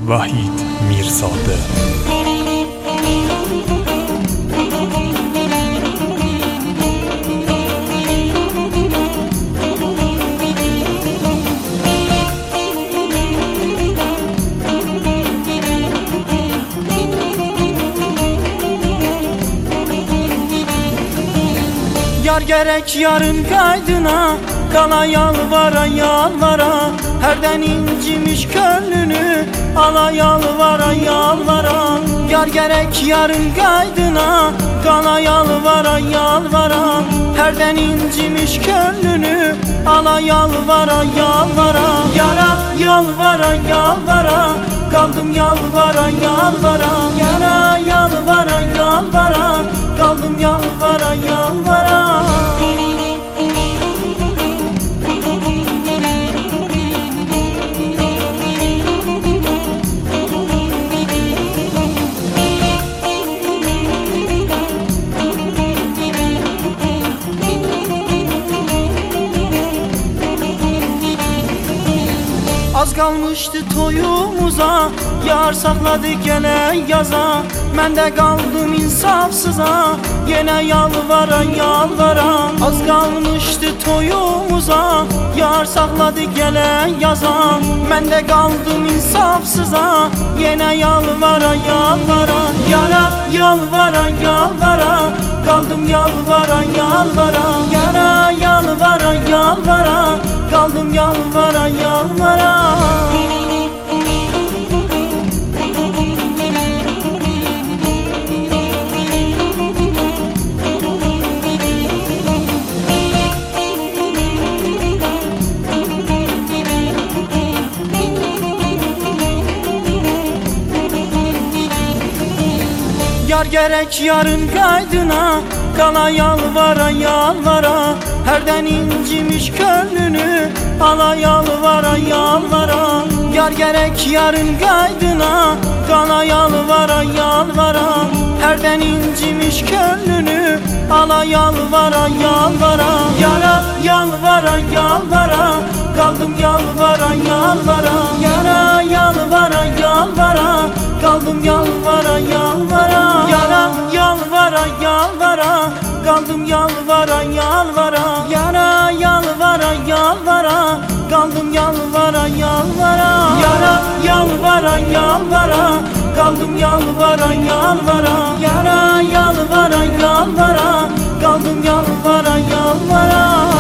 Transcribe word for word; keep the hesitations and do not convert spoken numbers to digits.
Vahid Mirzade. Yar gerek yarın kaydına, kala yalvara yalvara, herden incimiş gönlünü, ala yalvara yalvara. Yar gerek yarın kaydına, kala yalvara yalvara, herden incimiş gönlünü, ala yalvara yalvara. Yara yalvara yalvara, kaldım yalvara yalvara. Yara yalvara yalvara, kaldım yalvara yalvara. Az kalmıştı toyumuza, yar sakladı gene yaza. Ben de kaldım insafsıza, yine yalvara yalvara. Az kalmıştı toyumuza, yar sakladı gene yaza. Ben de kaldım insafsıza, yine yalvara yalvara. Yara yalvara yalvara, kaldım yalvara yalvara. Yara yalvara yalvara, kaldım yalvara yalvara. Yar gerek yarın kaydına, kala yalvara yalvara, herden incimiş gönlünü, ala yalvara yalvara. Yar gerek yarın kaydına, kala yalvara yalvara, herden incimiş gönlünü, ala yalvara yalvara. Yara yalvara yalvara, kaldım yalvara yalvara. Yara yalvara yalvara, kaldım yalvara yalvara. Yara yalvara yalvara, kaldım yalvara yalvara. Yara yalvara yalvara, kaldım yalvara yalvara. Yara yalvara yalvara, kaldım yalvara yalvara. Yara yalvara yalvara, kaldım yalvara yalvara.